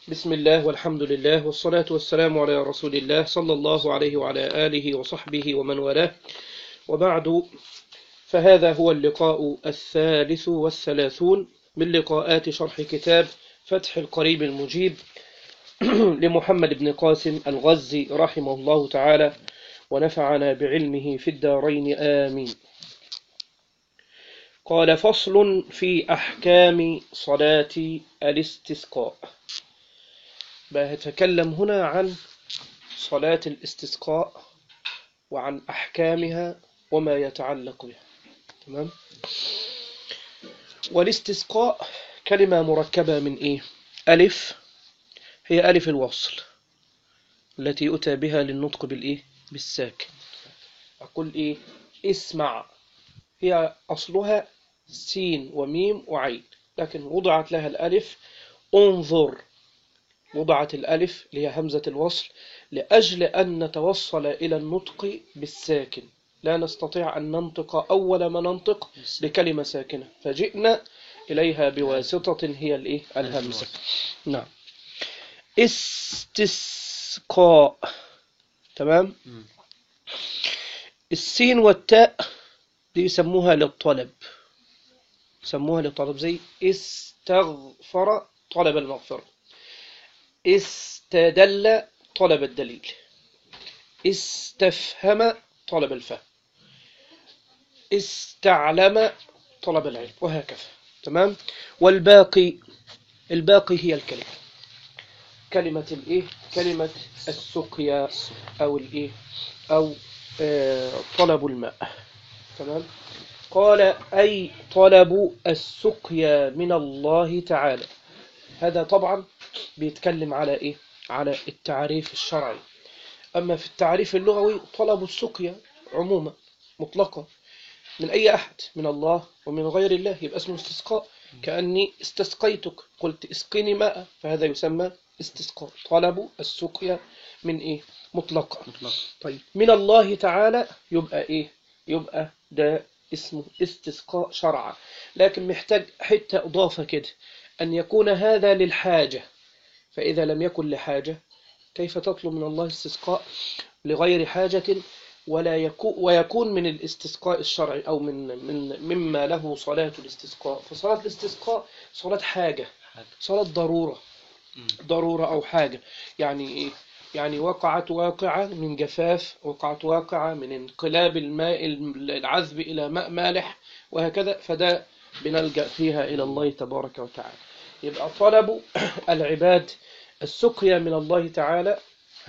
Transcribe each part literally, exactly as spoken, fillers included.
بسم الله والحمد لله والصلاة والسلام على رسول الله صلى الله عليه وعلى آله وصحبه ومن والاه، وبعد، فهذا هو اللقاء الثالث والثلاثون من لقاءات شرح كتاب فتح القريب المجيب لمحمد بن قاسم الغزي رحمه الله تعالى، ونفعنا بعلمه في الدارين آمين. قال: فصل في أحكام صلاة الاستسقاء. بيتكلم هنا عن صلاة الاستسقاء وعن أحكامها وما يتعلق بها. تمام؟ والاستسقاء كلمة مركبة من إيه؟ ألف، هي ألف الوصل التي أتى بها للنطق بالإيه؟ بالساكن. أقول إيه؟ اسمع، هي أصلها سين وميم وعين، لكن وضعت لها الألف. انظر، وضعت الألف اللي هي همزة الوصل لأجل أن نتوصل إلى النطق بالساكن، لا نستطيع أن ننطق أول ما ننطق بكلمة ساكنة، فجئنا إليها بواسطة هي الإيه؟ الهمزة. نعم. استسقاء. تمام. السين والتاء دي يسموها للطلب، يسموها للطلب، زي استغفر طلب المغفرة، استدل طلب الدليل، استفهم طلب الفهم، استعلم طلب العلم، وهكذا. تمام. والباقي، الباقي هي الكلمة، كلمة الايه؟ كلمة السقيا او الايه؟ او آه طلب الماء. تمام. قال: أي طلب السقيا من الله تعالى. هذا طبعا بيتكلم على إيه؟ على التعريف الشرعي. أما في التعريف اللغوي طلب السقيا عموما مطلقا من أي أحد، من الله ومن غير الله، يبقى اسمه استسقاء. كأني استسقيتك، قلت اسقني ماء، فهذا يسمى استسقاء. طلب السقيا من إيه؟ مطلقا. مطلق. طيب، من الله تعالى يبقى إيه؟ يبقى ده اسمه استسقاء شرعا، لكن محتاج حتة إضافة كده، أن يكون هذا للحاجة. فإذا لم يكن لحاجة كيف تطلب من الله استسقاء لغير حاجة؟ ولا يكون ويكون من الاستسقاء الشرعي أو من من مما له صلاة الاستسقاء. فصلاة الاستسقاء صلاة حاجة، صلاة ضرورة، ضرورة أو حاجة. يعني إيه؟ يعني وقعت واقعة من جفاف، وقعت واقعة من انقلاب الماء العذب إلى ماء مالح، وهكذا. فده بنلجأ فيها إلى الله تبارك وتعالى. يبقى طلب العباد السقيا من الله تعالى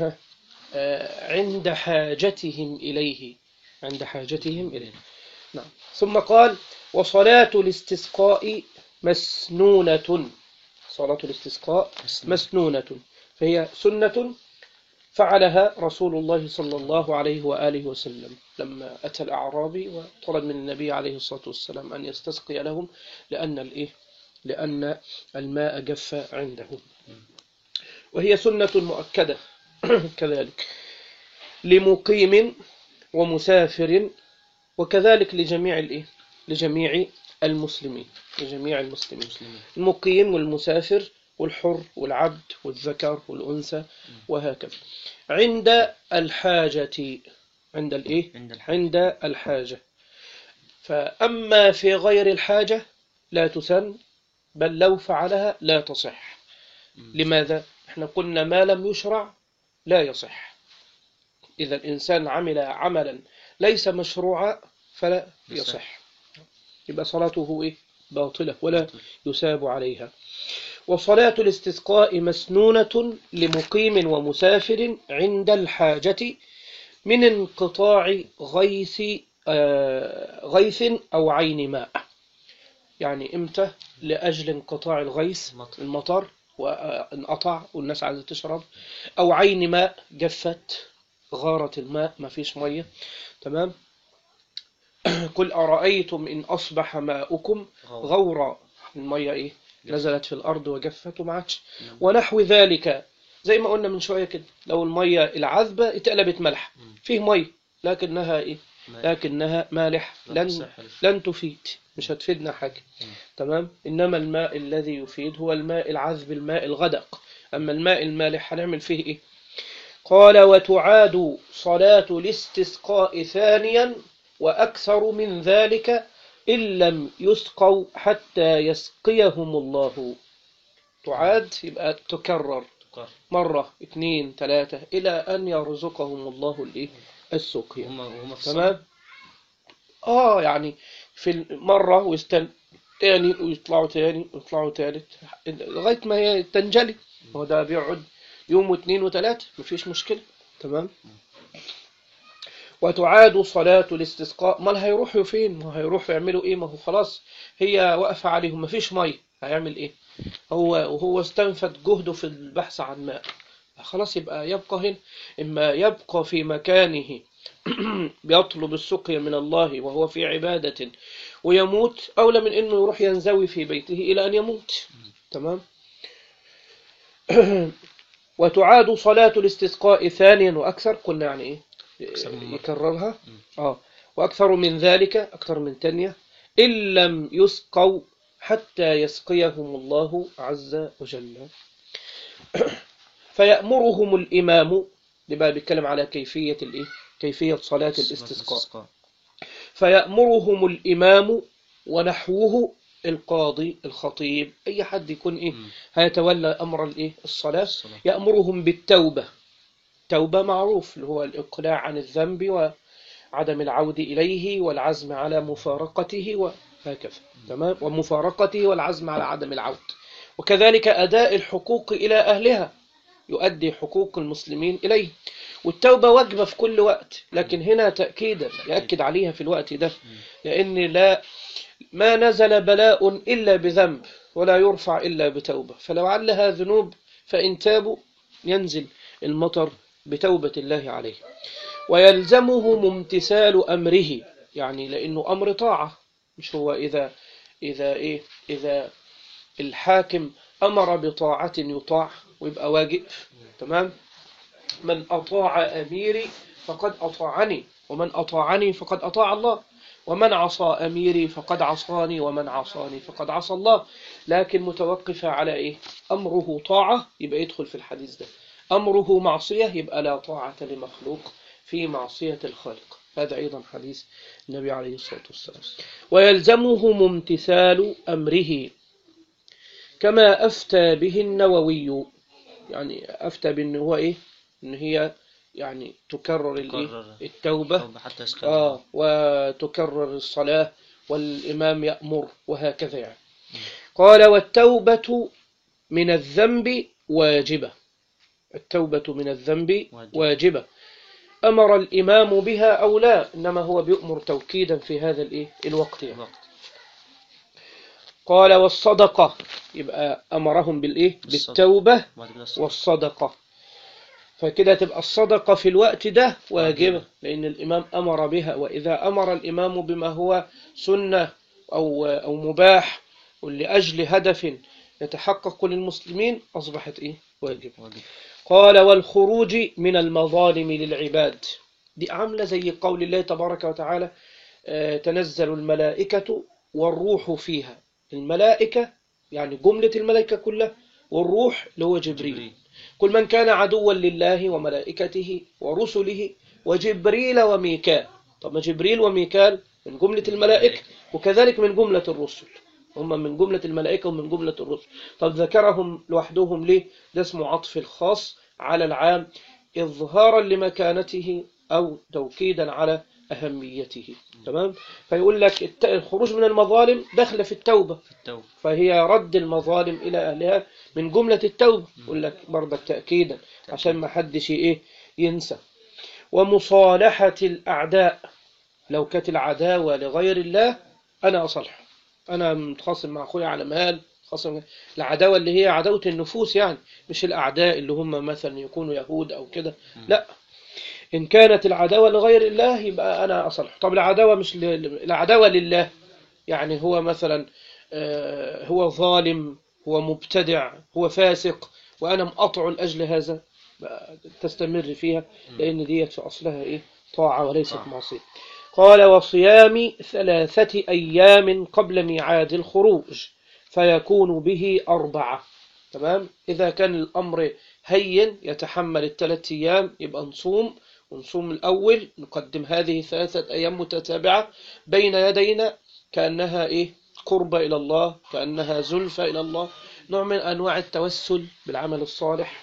عند حاجتهم إليه، عند حاجتهم إليه. نعم. ثم قال: وصلاة الاستسقاء مسنونة. صلاة الاستسقاء مسنونة، فهي سنة فعلها رسول الله صلى الله عليه وآله وسلم لما أتى الأعرابي وطلب من النبي عليه الصلاة والسلام أن يستسقي لهم، لأن الإيه؟ لأن الماء جف عندهم، وهي سنة مؤكدة كذلك لمقيم ومسافر، وكذلك لجميع الإيه؟ لجميع المسلمين، لجميع المسلمين. المقيم والمسافر والحر والعبد والذكر والأنثى، وهكذا. عند الحاجة، عند الإيه؟ عند الحاجة. عند الحاجة. فأما في غير الحاجة لا تسن، بل لو فعلها لا تصح. لماذا؟ احنا قلنا ما لم يشرع لا يصح. إذا الإنسان عمل عملا ليس مشروعا فلا يصح، يبقى صلاته إيه؟ باطلة ولا يساب عليها. وصلاة الاستسقاء مسنونة لمقيم ومسافر عند الحاجة من انقطاع غيث آه غيث أو عين ماء. يعني إمتى؟ لأجل انقطاع الغيث، المطر وانقطع والناس عايزة تشرب، أو عين ماء جفت، غارت الماء ما فيش مية. تمام. قل أرأيتم إن أصبح ماؤكم غورا، المية إيه؟ نزلت في الأرض وجفت وما عادش، ونحو ذلك. زي ما قلنا من شوية كده، لو المية العذبة اتقلبت ملح، فيه مية لكنها إيه؟ لكنها مالح، لن لن تفيد، مش هتفيدنا حاجة. تمام. إنما الماء الذي يفيد هو الماء العذب، الماء الغدق أما الماء المالح هنعمل فيه إيه؟ قال وتعاد صلاة الاستسقاء ثانيا وأكثر من ذلك إن لم يسقوا حتى يسقيهم الله. تعاد يبقى تكرر مرة اثنين ثلاثة إلى أن يرزقهم الله الإيه؟ السقيا. تمام؟ آه يعني في مرة ويستن تاني ويطلعوا تاني ويطلعوا تالت لغاية ما هي تنجلي. هو ده بيقعد يوم واثنين وثلاثة مفيش مشكلة. تمام. وتعاد صلاة الاستسقاء. ما هيروحوا فين؟ ما هيروحوا يعملوا ايه؟ ما هو خلاص هي واقفة عليهم مفيش مية، هيعمل ايه؟ هو وهو استنفد جهده في البحث عن ماء، خلاص يبقى يبقى هنا. إما يبقى في مكانه بيطلب السقيا من الله وهو في عبادة ويموت، أولى من إنه يروح ينزوي في بيته إلى أن يموت. تمام. وتعاد صلاة الاستسقاء ثانيا وأكثر. قلنا يعني إيه؟ يكررها. آه وأكثر من ذلك، أكثر من تانية، إن لم يسقوا حتى يسقيهم الله عز وجل. فيأمرهم الإمام، لبقى بيتكلم على كيفية الإيه؟ كيفية صلاة الاستسقاء. فيأمرهم الإمام ونحوه القاضي الخطيب أي حد يكون إيه هيتولى أمر الإيه الصلاة. يأمرهم بالتوبة. توبة معروف اللي هو الإقلاع عن الذنب وعدم العود إليه والعزم على مفارقته وهكذا. تمام. ومفارقته والعزم على عدم العود، وكذلك أداء الحقوق إلى أهلها، يؤدي حقوق المسلمين إليه. والتوبة واجبة في كل وقت، لكن هنا تأكيدا يأكد عليها في الوقت ده، لأن لا ما نزل بلاء إلا بذنب ولا يرفع إلا بتوبة، فلو علها ذنوب فإن تابوا ينزل المطر بتوبة الله عليه. ويلزمهم امتثال أمره، يعني لأنه أمر طاعة، مش هو إذا إذا إيه إذا الحاكم أمر بطاعة يطاع ويبقى واجب. تمام. من أطاع أميري فقد أطاعني، ومن أطاعني فقد أطاع الله، ومن عصى أميري فقد عصاني، ومن عصاني فقد عصى الله. لكن متوقفة على إيه؟ أمره طاعة يبقى يدخل في الحديث ده، أمره معصية يبقى لا طاعة لمخلوق في معصية الخالق. هذا أيضا حديث النبي عليه الصلاة والسلام. ويلزمهم امتثال أمره كما أفتى به النووي، يعني أفتى بأنه هو إيه؟ إن هي يعني تكرر الإيه؟ التوبة آه وتكرر الصلاة والإمام يأمر وهكذا يعني. قال والتوبة من الذنب واجبة. التوبة من الذنب واجبة، أمر الإمام بها أو لا، إنما هو بيأمر توكيدا في هذا الإيه؟ الوقت يعني. قال والصدقة، يبقى أمرهم بالإيه؟ بالتوبة والصدقة، فكده تبقى الصدقة في الوقت ده واجبة لأن الإمام أمر بها. وإذا أمر الإمام بما هو سنة أو أو مباح ولأجل هدف يتحقق للمسلمين أصبحت إيه؟ واجبة. قال والخروج من المظالم للعباد، دي عاملة زي قول الله تبارك وتعالى تنزل الملائكة والروح فيها. الملائكة يعني جملة الملائكة كلها، والروح اللي هو جبريل. كل من كان عدوا لله وملائكته ورسله وجبريل وميكال. طب ما جبريل وميكال من جملة الملائكة وكذلك من جملة الرسل، هم من جملة الملائكة ومن جملة الرسل. طب ذكرهم لوحدهم ليه؟ ده اسمه عطف الخاص على العام إظهارا لمكانته أو توكيدا على أهميته. تمام. فيقول لك الخروج من المظالم دخل في التوبة، فهي رد المظالم إلى أهلها من جملة التوبة. يقول لك برضه تأكيدا عشان ما حدش إيه ينسى. ومصالحة الأعداء، لو كانت العداوة لغير الله أنا أصلح، أنا متخاصم مع أخوي على مال، خاصم العداوة اللي هي عداوة النفوس يعني، مش الأعداء اللي هم مثلا يكونوا يهود أو كده، لا. إن كانت العداوة لغير الله يبقى أنا أصلح. طب العداوة مش ل... العداوة لله، يعني هو مثلا هو ظالم، هو مبتدع، هو فاسق، وأنا مقطع لأجل هذا تستمر فيها، لأن ديت في أصلها إيه؟ طاعة وليست معصية. قال وصيام ثلاثة أيام قبل ميعاد الخروج فيكون به أربعة. تمام. إذا كان الأمر هين يتحمل الثلاث أيام يبقى نصوم، ونصوم الأول نقدم هذه ثلاثة أيام متتابعة بين يدينا كأنها إيه قربة إلى الله، كأنها زلفة إلى الله، نوع من أنواع التوسل بالعمل الصالح.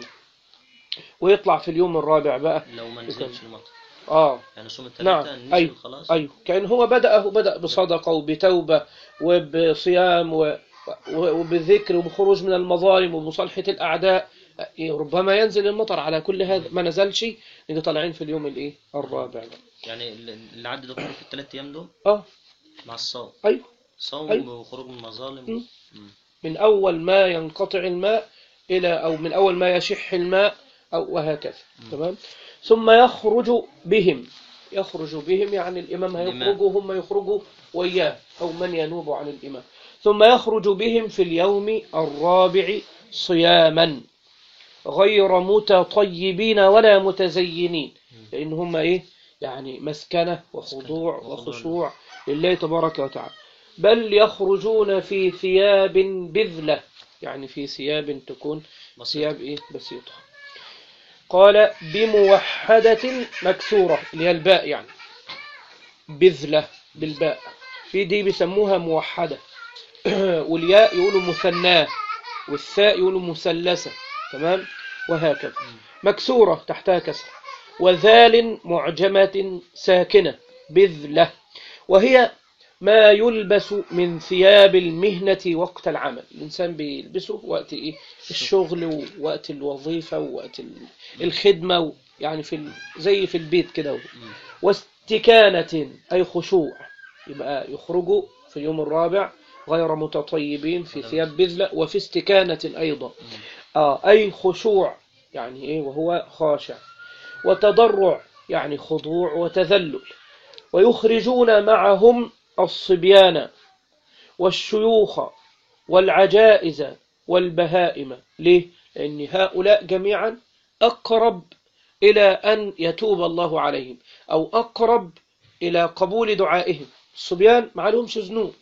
ويطلع في اليوم الرابع بقى لو ما نزلش المطر آه يعني صوم نعم الثلاثة نزل أيوه خلاص. أيوه كأن هو بدأه بدأ بصدقة وبتوبة وبصيام و... وبالذكر وبخروج من المظالم وبمصالحة الأعداء، ربما ينزل المطر. على كل هذا ما نزلش نيجي طالعين في اليوم الايه الرابع. يعني اللي عدى ده كله في الثلاث ايام دول اه مع الصوم. ايوه صوم أيوه. وخروج من المظالم. م. من اول ما ينقطع الماء الى او من اول ما يشح الماء او وهكذا. تمام. ثم يخرج بهم، يخرج بهم يعني الامام هيخرجوا هم يخرجوا وياه او من ينوب عن الامام. ثم يخرج بهم في اليوم الرابع صياما غير متطيبين ولا متزينين، لأن هم إيه يعني مسكنة وخضوع وخشوع لله تبارك وتعالى. بل يخرجون في ثياب بذلة، يعني في ثياب تكون ثياب إيه بسيطة. قال بموحدة مكسورة اللي هي الباء، يعني بذلة بالباء، في دي بيسموها موحدة والياء يقولوا مثناه والثاء يقولوا مثلثة. تمام. وهكذا مكسورة تحتها كسر. وذال معجمة ساكنة بذلة، وهي ما يلبس من ثياب المهنة وقت العمل. الإنسان بيلبسه وقت إيه الشغل ووقت الوظيفة ووقت الخدمة، يعني في زي في البيت كده. واستكانة أي خشوع، يبقى يخرجوا في اليوم الرابع غير متطيبين في ثياب بذلة وفي استكانة أيضا. آه أي خشوع يعني إيه وهو خاشع، وتضرع يعني خضوع وتذلل. ويخرجون معهم الصبيان والشيوخ والعجائز والبهائم. ليه؟ لأن هؤلاء جميعا أقرب إلى أن يتوب الله عليهم أو أقرب إلى قبول دعائهم. الصبيان ما لهمش ذنوب،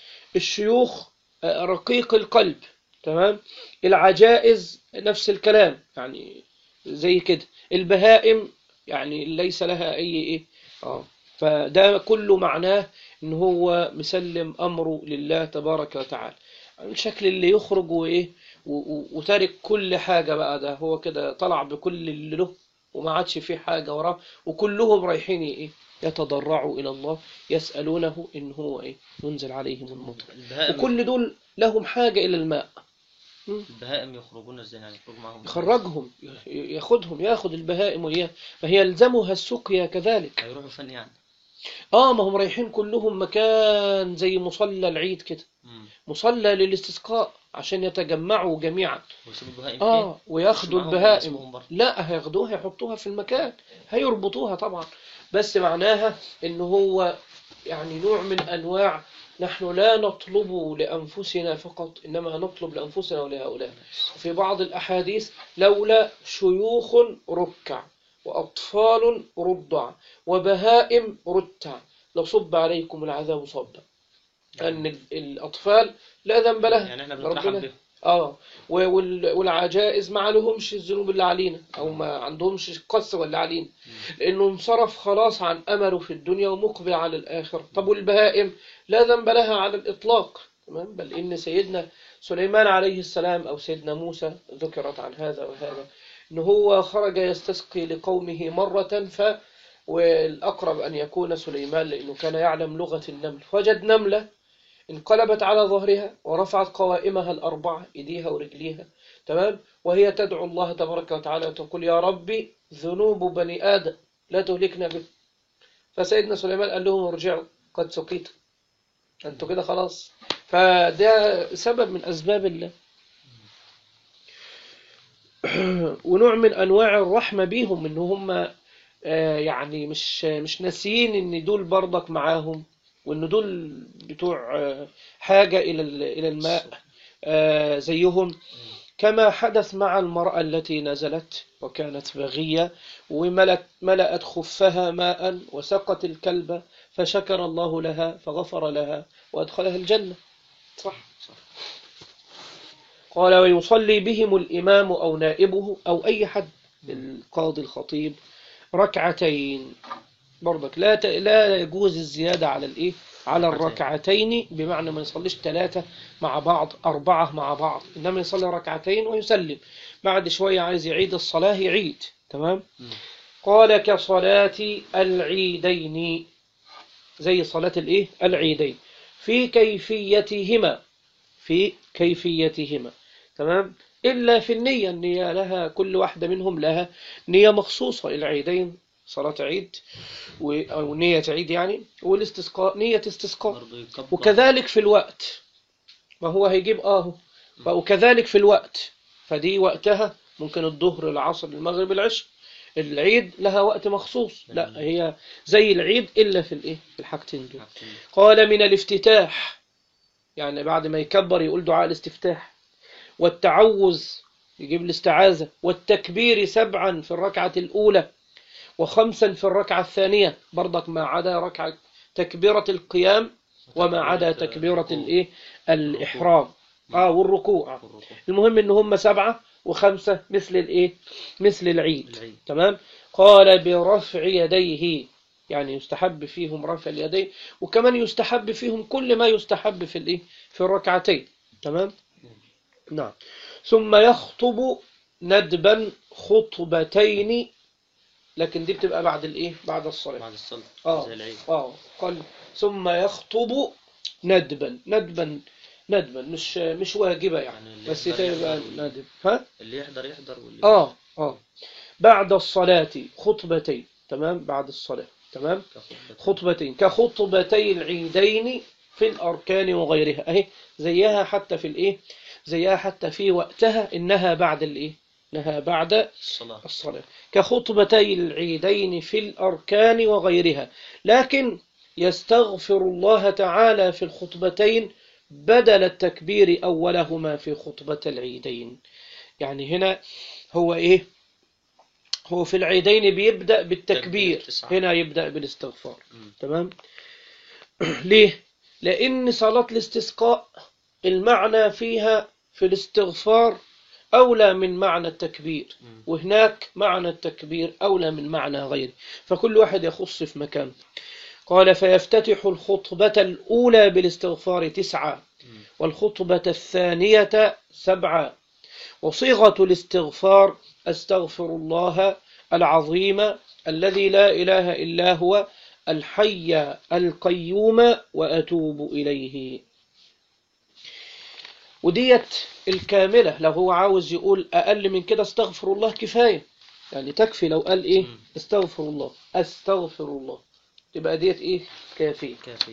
الشيوخ رقيق القلب، تمام، العجائز نفس الكلام يعني زي كده، البهائم يعني ليس لها أي إيه آه فده كله معناه إن هو مسلم أمره لله تبارك وتعالى. الشكل اللي يخرج وإيه وتارك كل حاجة بقى، ده هو كده طلع بكل اللي له وما عادش فيه حاجة وراه، وكلهم رايحين إيه يتضرعوا إلى الله يسألونه إن هو إيه ينزل عليهم المطر، وكل دول لهم حاجة إلى الماء. البهائم يخرجون ازاي يعني؟ يخرجوا معهم يخرجهم ياخدهم ياخد البهائم وإياه، فهي يلزمها السقيا كذلك. هيروحوا فين يعني؟ آه ما هم رايحين كلهم مكان زي مصلى العيد كده، مصلى للاستسقاء عشان يتجمعوا جميعا. آه وياخدوا البهائم، لا هياخدوها يحطوها في المكان، هيربطوها طبعا، بس معناها إنه هو يعني نوع من أنواع نحن لا نطلب لأنفسنا فقط، إنما نطلب لأنفسنا ولهؤلاء. في بعض الأحاديث لولا شيوخ ركع وأطفال رضع وبهائم رتع لصب عليكم العذاب صبا. أن الأطفال لا ذنب لها، يعني احنا بنترحم بهم. آه والعجائز ما عليهمش الذنوب اللي علينا أو ما عندهمش القسوة اللي علينا، لأنه انصرف خلاص عن أمله في الدنيا ومقبل على الآخر. طب والبهائم لا ذنب لها على الإطلاق، تمام. بل إن سيدنا سليمان عليه السلام أو سيدنا موسى ذكرت عن هذا وهذا، إنه هو خرج يستسقي لقومه مرة، ف والأقرب أن يكون سليمان لأنه كان يعلم لغة النمل، وجد نملة انقلبت على ظهرها ورفعت قوائمها الأربعة إيديها ورجليها، تمام، وهي تدعو الله تبارك وتعالى وتقول يا ربي ذنوب بني آدم لا تهلكنا به. فسيدنا سليمان قال لهم ارجعوا قد سقيتم، أنتوا كده خلاص. فده سبب من أسباب الله ونوع من أنواع الرحمة بيهم، إن هم يعني مش مش ناسيين إن دول برضك معاهم، وإن دول بتوع حاجة إلى إلى الماء زيهم. كما حدث مع المرأة التي نزلت وكانت بغية وملأت ملأت خفها ماء وسقت الكلب فشكر الله لها فغفر لها وأدخلها الجنة. صح. قال ويصلي بهم الإمام أو نائبه أو أي حد، القاضي الخطيب، ركعتين. برضك لا ت... لا يجوز الزيادة على الإيه؟ على الركعتين، بمعنى ما يصليش ثلاثة مع بعض، أربعة مع بعض، إنما يصلي ركعتين ويسلم، بعد شوية عايز يعيد الصلاة يعيد. تمام. قال كصلاة العيدين، زي صلاة الإيه؟ العيدين، في كيفيتهما، في كيفيتهما. تمام. إلا في النية، النية لها كل واحدة منهم لها نية مخصوصة. العيدين صلاة عيد و... أو نية عيد يعني، والاستسقاء نية استسقاء. وكذلك في الوقت، ما هو هيجيب آه وكذلك في الوقت، فدي وقتها ممكن الظهر العصر المغرب العشاء. العيد لها وقت مخصوص، لا هي زي العيد إلا في الإيه؟ في الحاجتين دول. قال من الافتتاح، يعني بعد ما يكبر يقول دعاء الاستفتاح، والتعوذ يجيب الاستعاذة، والتكبير سبعا في الركعة الأولى، وخمسا في الركعة الثانية، برضك ما عدا ركعة تكبيرة القيام، وما عدا تكبيرة الإيه؟ الإحرام آه والركوع. المهم إن هم سبعة وخمسة مثل الإيه؟ مثل العيد. العيد. تمام. قال برفع يديه، يعني يستحب فيهم رفع اليدين، وكمان يستحب فيهم كل ما يستحب في الإيه؟ في الركعتين. تمام. نعم. ثم يخطب ندبا خطبتين، لكن دي بتبقى بعد الايه؟ بعد الصلاة. بعد الصلاة. اه زي العيد. اه قال ثم يخطب ندبا، ندبا ندبا مش مش واجبة يعني, يعني بس تبقى ندب. ها اللي يحضر يحضر واللي اه اه بعد الصلاة خطبتين. تمام. بعد الصلاة. تمام. خطبتين كخطبتي العيدين في الأركان وغيرها، اهي زيها حتى في الايه؟ زيها حتى في وقتها، إنها بعد الايه؟ إنها بعد الصلاة. الصلاة كخطبتي العيدين في الأركان وغيرها، لكن يستغفر الله تعالى في الخطبتين بدل التكبير أولهما في خطبة العيدين. يعني هنا هو إيه؟ هو في العيدين بيبدأ بالتكبير، هنا يبدأ بالاستغفار. تمام. ليه؟ لأن صلاة الاستسقاء المعنى فيها في الاستغفار أولى من معنى التكبير، وهناك معنى التكبير أولى من معنى غيره، فكل واحد يخص في مكانه. قال فيفتتح الخطبة الأولى بالاستغفار تسعة، والخطبة الثانية سبعة، وصيغة الاستغفار أستغفر الله العظيم الذي لا إله إلا هو الحي القيوم وأتوب إليه. وديت الكاملة، لو هو عاوز يقول أقل من كده استغفر الله كفاية، يعني تكفي لو قال إيه؟ استغفر الله أستغفر الله، تبقى ديت إيه؟ كافية. كافية.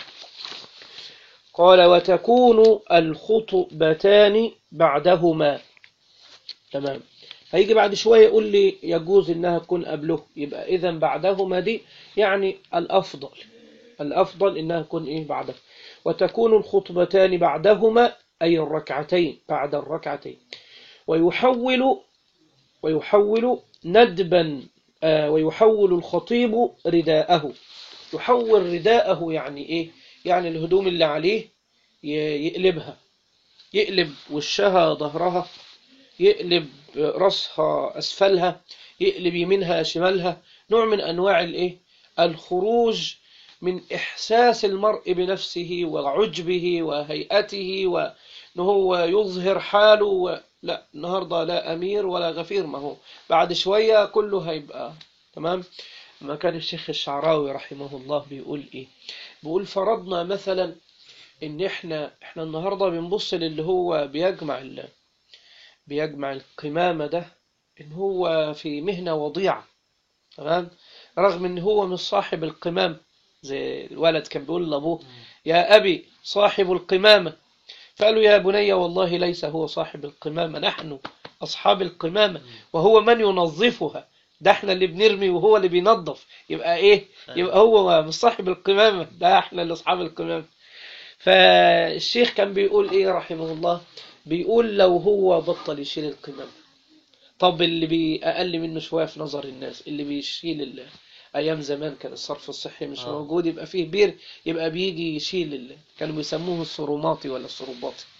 قال وتكون الخطبتان بعدهما. تمام. هيجي بعد شوية يقول لي يجوز إنها تكون قبله، يبقى إذا بعدهما دي يعني الأفضل، الأفضل إنها تكون إيه؟ بعده. وتكون الخطبتان بعدهما أي الركعتين، بعد الركعتين. ويحول ويحول ندبا آه ويحول الخطيب رداءه. يحول رداءه يعني إيه؟ يعني الهدوم اللي عليه يقلبها، يقلب وشها ظهرها، يقلب رأسها أسفلها، يقلب يمينها شمالها، نوع من أنواع الإيه؟ الخروج من إحساس المرء بنفسه وعجبه وهيئته، وأنه هو يظهر حاله و... لا النهاردة لا أمير ولا غفير، ما هو بعد شوية كله هيبقى تمام. ما كان الشيخ الشعراوي رحمه الله بيقول إيه؟ بيقول فرضنا مثلا إن إحنا إحنا النهاردة بنبص للي هو بيجمع ال... بيجمع القمامة ده إن هو في مهنة وضيعة، تمام، رغم إن هو مش صاحب القمام. زي الولد كان بيقول لأبوه يا أبي صاحب القمامة، فقالوا يا بني والله ليس هو صاحب القمامة، نحن أصحاب القمامة وهو من ينظفها، ده احنا اللي بنرمي وهو اللي بينظف، يبقى ايه؟ يبقى هو مش صاحب القمامة، ده احنا اللي أصحاب القمامة. فالشيخ كان بيقول ايه رحمه الله؟ بيقول لو هو بطل يشيل القمامة، طب اللي بأقل منه شوية في نظر الناس، اللي بيشيل الله أيام زمان كان الصرف الصحي مش آه. موجود، يبقى فيه بير، يبقى بيجي يشيل الله، كانوا بيسموه الصروماطي ولا الصروباطي، آه.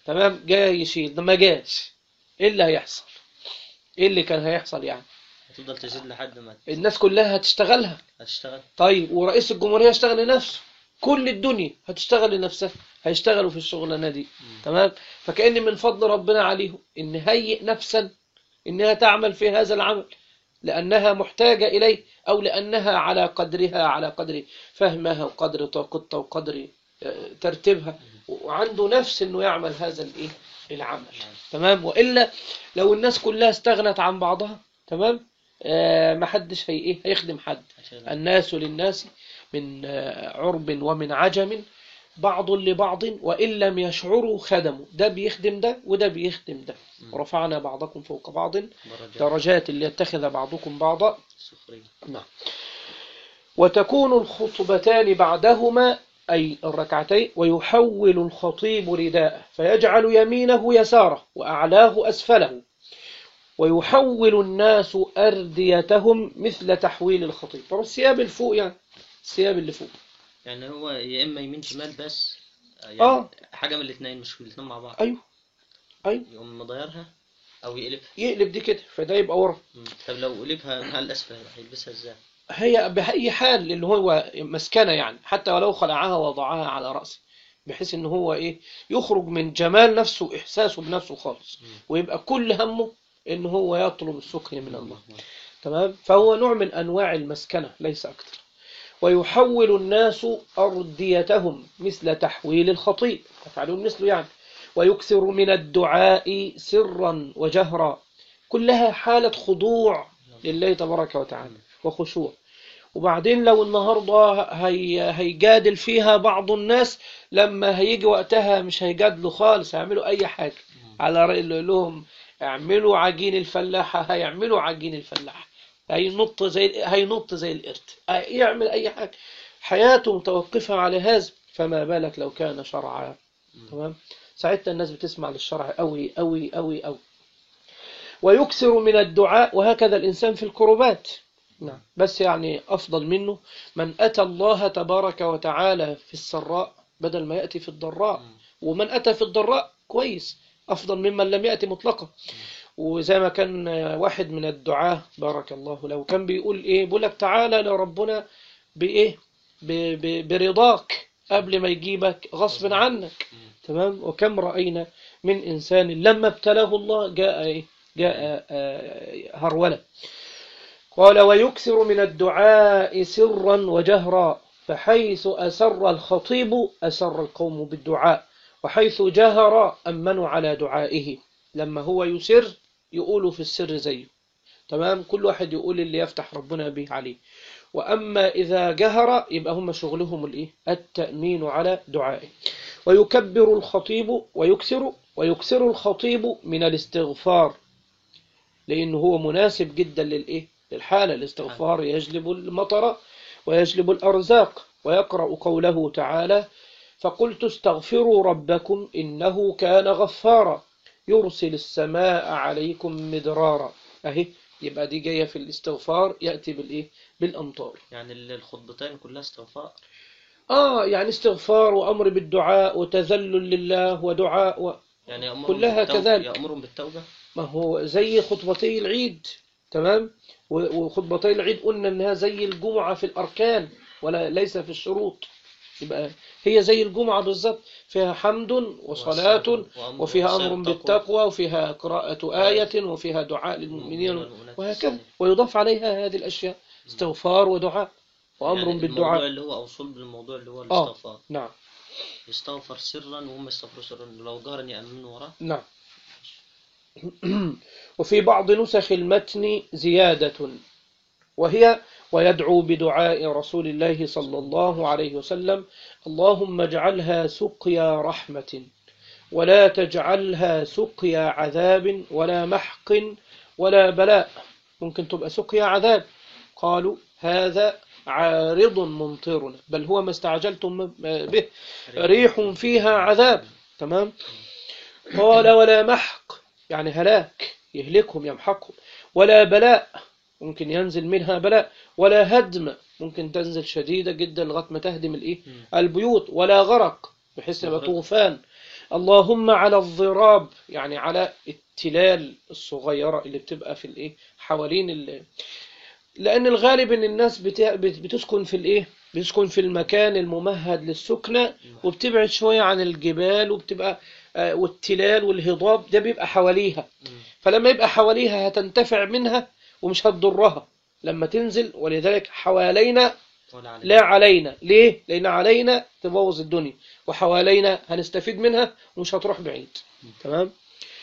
تمام، جاي يشيل ده ما جاش، ايه اللي هيحصل؟ ايه اللي كان هيحصل يعني؟ هتفضل تزيد لحد ما الناس كلها هتشتغلها. هتشتغل. طيب ورئيس الجمهورية يشتغل لنفسه، كل الدنيا هتشتغل لنفسها، هيشتغلوا في الشغلانة دي. تمام. فكأن من فضل ربنا عليهم إن هيئ نفسا إنها تعمل في هذا العمل لأنها محتاجة إليه، أو لأنها على قدرها، على قدر فهمها وقدر طاقتها وقدر ترتيبها، وعنده نفس إنه يعمل هذا الإيه العمل. تمام. وإلا لو الناس كلها استغنت عن بعضها، تمام، آه ما حدش هي إيه هيخدم حد. الناس للناس من آه عرب ومن عجم بعض لبعض وإن لم يشعروا خدموا، ده بيخدم ده وده بيخدم ده. ورفعنا بعضكم فوق بعض درجات اللي يتخذ بعضكم بعضا سخرية. نعم. وتكون الخطبتان بعدهما أي الركعتين، ويحول الخطيب رداءه فيجعل يمينه يساره وأعلاه أسفله، ويحول الناس أرديتهم مثل تحويل الخطيب. طب الثياب الفوق يعني الثياب اللي فوق يعني هو يا إما يمين شمال بس، يعني آه. حاجة من الاثنين، مش الاثنين مع بعض. أيوه أيوه. يقوم مضيرها أو يقلبها. يقلب دي كده فده يبقى ورا. طب لو قلبها مع الأسفل هيلبسها إزاي؟ هي بأي حال اللي هو مسكنة يعني، حتى ولو خلعها وضعها على رأسه، بحيث ان هو ايه يخرج من جمال نفسه واحساسه بنفسه خالص، ويبقى كل همه ان هو يطلب السكن من الله. تمام. فهو نوع من انواع المسكنة ليس اكثر. ويحول الناس أرديتهم مثل تحويل الخطيب، يفعلون مثله يعني. ويكثر من الدعاء سرا وجهرا، كلها حالة خضوع لله تبارك وتعالى وخشوع. وبعدين لو النهاردة هي هيجادل فيها بعض الناس، لما هيجي وقتها مش هيجادلوا خالص، هيعملوا أي حاجة على رأي اللي لهم اعملوا عجين الفلاحة، هيعملوا عجين الفلاحة، هينط زي هينط زي القرد، يعمل أي حاجة، حياته متوقفة على هذا. فما بالك لو كان شرعا. تمام. ساعتها الناس بتسمع للشرع قوي قوي قوي قوي. ويكثر من الدعاء، وهكذا الإنسان في الكربات. نعم. بس يعني أفضل منه من أتى الله تبارك وتعالى في السراء بدل ما يأتي في الضراء، ومن أتى في الضراء كويس أفضل ممن لم يأتي مطلقا. وزي ما كان واحد من الدعاة بارك الله له كان بيقول إيه، بيقول لك تعالى لربنا بإيه برضاك قبل ما يجيبك غصب عنك. تمام. وكم رأينا من إنسان لما ابتلاه الله جاء إيه جاء هرولة. قال ويكثر من الدعاء سرا وجهرا، فحيث أسر الخطيب أسر القوم بالدعاء، وحيث جهر أمنوا على دعائه. لما هو يسر يقولوا في السر زيه. تمام. كل واحد يقول اللي يفتح ربنا به عليه. وأما إذا جهر يبقى هم شغلهم الإيه التأمين على دعائه. ويكبر الخطيب ويكثر ويكثر الخطيب من الاستغفار، لأنه هو مناسب جدا للإيه للحالة. الاستغفار يجلب المطر ويجلب الأرزاق. ويقرأ قوله تعالى فقلت استغفروا ربكم إنه كان غفارا يرسل السماء عليكم مدرارا. أهي يبقى دي جاية في الاستغفار، يأتي بالإيه بالأمطار. يعني الخطبتين كلها استغفار. آه يعني استغفار وأمر بالدعاء وتذلل لله ودعاء و... يعني كلها كذلك. يأمرهم بالتوبة. ما هو زي خطبتي العيد. تمام. وخطبتي العيد قلنا انها زي الجمعة في الاركان ولا ليس في الشروط. يبقى هي زي الجمعة بالظبط، فيها حمد وصلاة وفيها امر بالتقوى وفيها قراءة آية وفيها دعاء للمؤمنين وهكذا، ويضاف عليها هذه الاشياء استغفار ودعاء وامر يعني بالدعاء. الموضوع اللي هو اوصل بالموضوع اللي هو الاستغفار. آه. نعم. يستغفر سرا وهم يستغفروا سرا، لو جهرا يأمنوا وراه. نعم. وفي بعض نسخ المتن زيادة، وهي ويدعو بدعاء رسول الله صلى الله عليه وسلم اللهم اجعلها سقيا رحمة ولا تجعلها سقيا عذاب ولا محق ولا بلاء. ممكن تبقى سقيا عذاب، قالوا هذا عارض ممطرنا، بل هو ما استعجلتم به ريح فيها عذاب. تمام. قال ولا محق يعني هلاك يهلكهم يمحقهم، ولا بلاء ممكن ينزل منها بلاء، ولا هدم ممكن تنزل شديدة جدا لغاية ما تهدم الايه البيوت، ولا غرق بحيث يبقى طوفان اللهم على الضراب، يعني على التلال الصغيرة اللي بتبقى في الايه حوالين ال... لأن الغالب إن الناس بت... بت- بتسكن في الايه بتسكن في المكان الممهد للسكنة، وبتبعد شوية عن الجبال، وبتبقى آه، والتلال والهضاب ده بيبقى حواليها. فلما يبقى حواليها هتنتفع منها ومش هتضرها لما تنزل. ولذلك حوالينا ولا عليه. لا علينا. ليه؟ لأن علينا تبوظ الدنيا، وحوالينا هنستفيد منها ومش هتروح بعيد. تمام.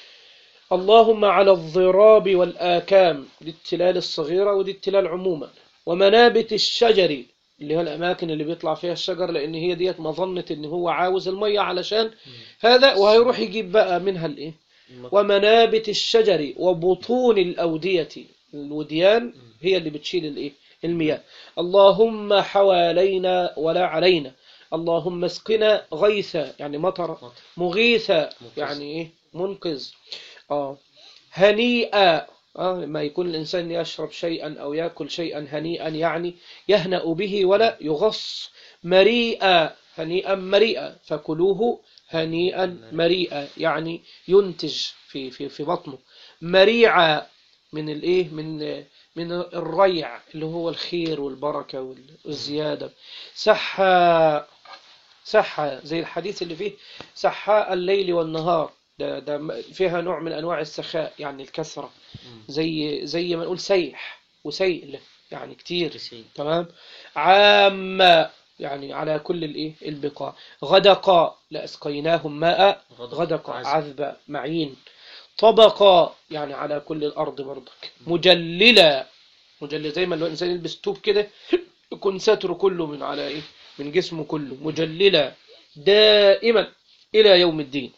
اللهم على الضراب والآكام، دي التلال الصغيرة ودي التلال عموما، ومنابت الشجر اللي هي الأماكن اللي بيطلع فيها الشجر، لأن هي ديت مظنة إن هو عاوز المية علشان هذا، وهيروح يجيب بقى منها الإيه. ومنابت الشجر وبطون الأودية، الوديان هي اللي بتشيل الإيه المياه. اللهم حوالينا ولا علينا. اللهم اسقنا غيثا، يعني مطر، مغيثا يعني إيه منقذ. آه هنيئا، آه لما يكون الإنسان يشرب شيئا أو يأكل شيئا هنيئا يعني يهنأ به ولا يغص. مريئا، هنيئا مريئا، فكلوه هنيئا مريئا يعني ينتج في في في بطنه. مريعا من الايه من من الريع اللي هو الخير والبركة والزيادة. سحا، سحا زي الحديث اللي فيه سحاء الليل والنهار، ده, ده فيها نوع من أنواع السخاء يعني الكثرة، زي زي ما نقول سيح وسيل يعني كتير. تمام. عامة يعني على كل الايه البقاع. غدقا لأسقيناهم ماء غدقا عذبا معين. طبقا يعني على كل الأرض برضك. مجللا، مجلل زي ما الإنسان يلبس توب كده يكون ستر كله من على إيه من جسمه كله. مجللا دائما إلى يوم الدين.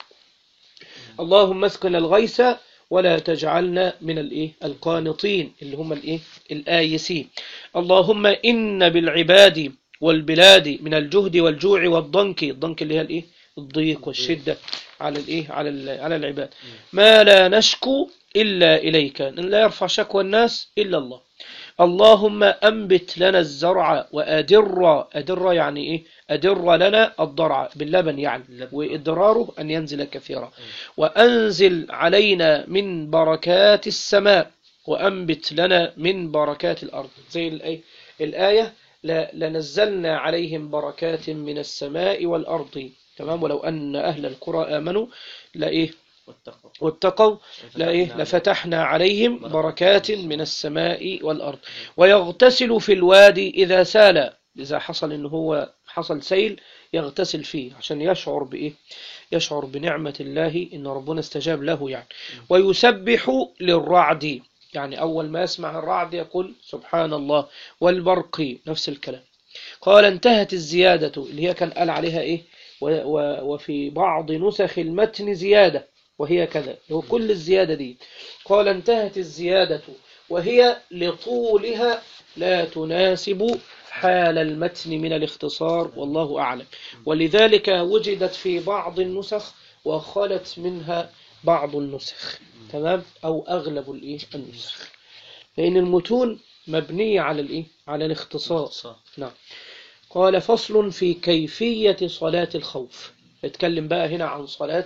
اللهم اسقنا الغيث ولا تجعلنا من الايه القانطين اللي هم الايه الآيسين. اللهم إن بالعباد والبلاد من الجهد والجوع والضنك، الضنك اللي هي الايه الضيق والشدة على الايه على ال- على العباد، ما لا نشكو إلا إليك، لا يرفع شكوى الناس إلا الله. اللهم أنبت لنا الزرع وأدر، أدر يعني إيه أدر لنا الضرع باللبن يعني، وإدراره أن ينزل كثيرا. وأنزل علينا من بركات السماء وأنبت لنا من بركات الأرض، زي الآية, الآية لنزلنا عليهم بركات من السماء والأرض. تمام. ولو أن أهل القرى آمنوا لإيه واتقوا واتقوا لإيه لفتحنا عليهم بركات من السماء والأرض. ويغتسل في الوادي إذا سال، إذا حصل إن هو حصل سيل يغتسل فيه عشان يشعر بإيه يشعر بنعمة الله إن ربنا استجاب له يعني. ويسبح للرعد، يعني أول ما يسمع الرعد يقول سبحان الله. والبرق نفس الكلام. قال انتهت الزيادة اللي هي كان قال عليها إيه و- و- وفي بعض نسخ المتن زيادة وهي كذا، هو كل الزيادة دي. قال انتهت الزيادة وهي لطولها لا تناسب حال المتن من الاختصار والله أعلم. ولذلك وجدت في بعض النسخ وخلت منها بعض النسخ. تمام. أو أغلب الإيه النسخ، لأن المتون مبنية على الإيه على الاختصار. نعم. قال فصل في كيفية صلاة الخوف، يتكلم بقى هنا عن صلاة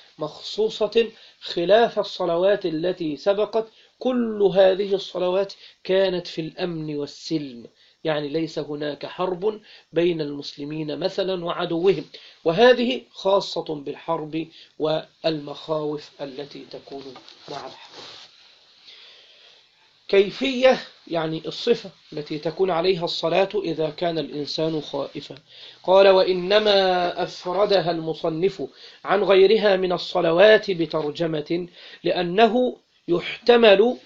مخصوصة خلاف الصلوات التي سبقت. كل هذه الصلوات كانت في الأمن والسلم، يعني ليس هناك حرب بين المسلمين مثلا وعدوهم، وهذه خاصة بالحرب والمخاوف التي تكون مع الحرب. كيفية يعني الصفة التي تكون عليها الصلاة إذا كان الإنسان خائفا. قال وإنما أفردها المصنف عن غيرها من الصلوات بترجمة، لأنه يحتمل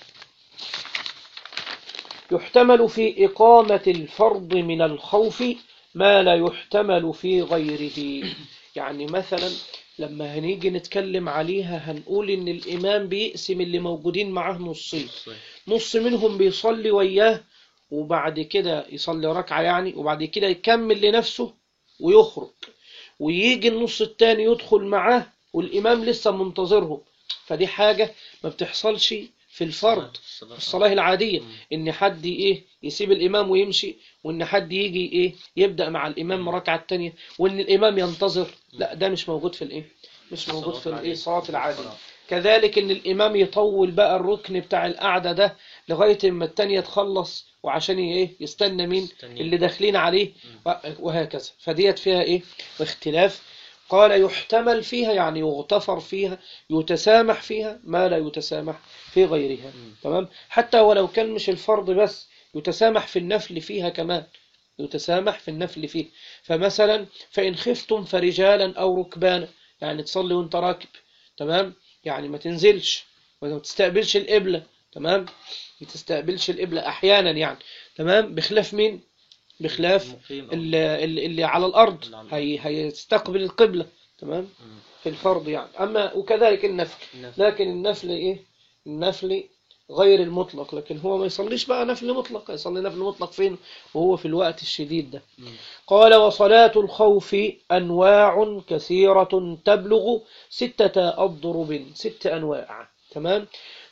يحتمل في إقامة الفرض من الخوف ما لا يحتمل في غيره. يعني مثلا لما هنيجي نتكلم عليها هنقول إن الإمام بيقسم اللي موجودين معاه نصين، نص منهم بيصلي وياه وبعد كده يصلي ركعة يعني، وبعد كده يكمل لنفسه ويخرج، ويجي النص التاني يدخل معاه والإمام لسه منتظرهم. فدي حاجة ما بتحصلش في الفرض في الصلاة العادية، إن حد إيه يسيب الإمام ويمشي، وإن حد يجي إيه يبدأ مع الإمام ركعة تانية، وإن الإمام ينتظر. لا، ده مش موجود في الإيه مش موجود في الصلاة الايه العادية. الصلاة العادية. الصلاة. كذلك ان الامام يطول بقى الركن بتاع القعدة ده لغاية اما التانية تخلص، وعشان ايه يستنى مين يستني. اللي داخلين عليه، وهكذا. فديت فيها ايه اختلاف. قال يحتمل فيها يعني يغتفر فيها، يتسامح فيها ما لا يتسامح في غيرها. مم. تمام. حتى ولو كان مش الفرض بس، يتسامح في النفل فيها كمان، يتسامح في النفل فيه. فمثلا فإن خفتم فرجالا أو ركبانا، يعني تصلي وانت راكب، تمام، يعني ما تنزلش وما تستقبلش القبلة، تمام، ما تستقبلش القبلة أحيانا يعني، تمام، بخلاف مين؟ بخلاف المقيم أو- اللي, اللي على الأرض اللي على الأرض. هي هيستقبل القبلة، تمام، مم. في الفرض يعني. أما وكذلك النفل، النفل. لكن النفل إيه؟ النفل غير المطلق، لكن هو ما يصليش بقى نفل مطلق، يصلي نفل مطلق فين وهو في الوقت الشديد ده. مم. قال وصلاة الخوف أنواع كثيرة تبلغ ستة أضرب، ست أنواع، تمام.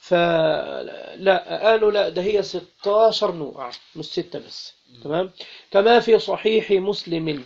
فلا قالوا لا ده هي ستاشر نوع مش ستة بس، تمام. كما في صحيح مسلم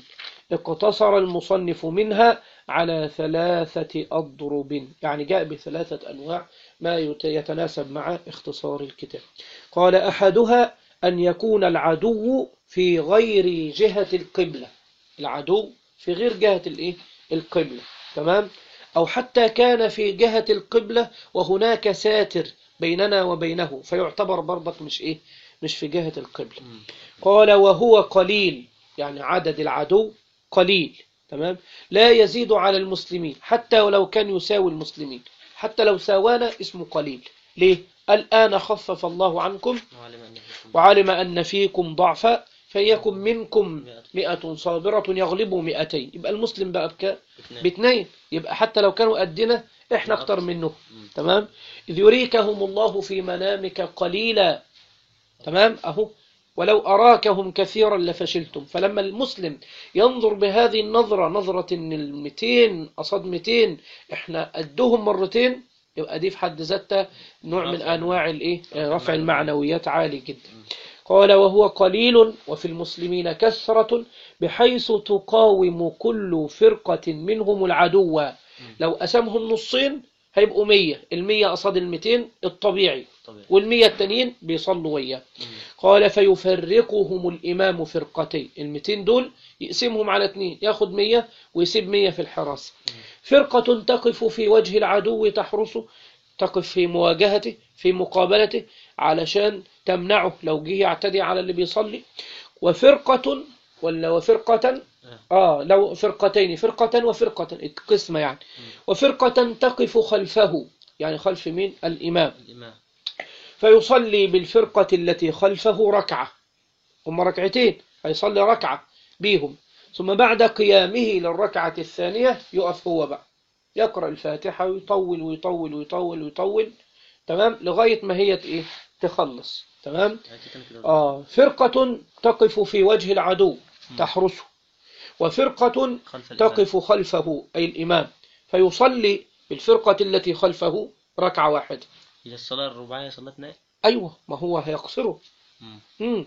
اقتصر المصنف منها على ثلاثة أضرب، يعني جاء بثلاثة أنواع ما يت- يتناسب مع اختصار الكتاب. قال أحدها أن يكون العدو في غير جهة القبلة، العدو في غير جهة الإيه؟ القبلة، تمام، أو حتى كان في جهة القبلة وهناك ساتر بيننا وبينه، فيعتبر برضك مش إيه؟ مش في جهة القبلة. مم. قال وهو قليل، يعني عدد العدو قليل، تمام، لا يزيد على المسلمين حتى ولو كان يساوي المسلمين، حتى لو ساوانا اسمه قليل. ليه؟ الآن خفف الله عنكم وعلم أن فيكم وعلم أن فيكم ضعفا فيكن منكم مئة صابرة يغلبوا مئتين، يبقى المسلم بقى بكام؟ اثنين. باثنين، يبقى حتى لو كانوا قدنا احنا لا اكتر أكتر. منه، مم. تمام. إذ يريكهم الله في منامك قليلا، تمام، أهو ولو أراكهم كثيرا لفشلتم. فلما المسلم ينظر بهذه النظرة، نظرة إن المئتين قصاد مئتين إحنا قدهم مرتين، يبقى دي في حد ذاتها نوع من رفع أنواع الإيه؟ رفع رفع المعنويات. المعنويات عالي جدا. قال وهو قليل وفي المسلمين كثرة بحيث تقاوم كل فرقة منهم العدو. لو قسمهم نصين هيبقوا مية، المية قصاد المئتين الطبيعي، طبيعي. والمية التانيين بيصلوا وياه. مم. قال فيفرقهم الإمام فرقتين، المئتين دول يقسمهم على اتنين، ياخد مية ويسيب مية في الحراسة. فرقة تقف في وجه العدو تحرسه، تقف في مواجهته في مقابلته علشان تمنعه لو جه يعتدي على اللي بيصلي. وفرقة ولا وفرقة آه لو فرقتين، فرقة وفرقة القسمة يعني. وفرقة تقف خلفه، يعني خلف مين؟ الإمام. الإمام. فيصلي بالفرقة التي خلفه ركعة، هم ركعتين، هيصلي ركعة بيهم، ثم بعد قيامه للركعة الثانية يقف هو بقى يقرأ الفاتحة ويطول ويطول ويطول ويطول، تمام، لغاية ما هي ايه تخلص، تمام. آه فرقة تقف في وجه العدو تحرسه، وفرقة خلف الإمام. تقف خلفه أي الإمام، فيصلي بالفرقة التي خلفه ركعة واحدة. هي الصلاة الرباعية صلاة اثنين؟ أيوة، ما هو هيقصره. مم. مم.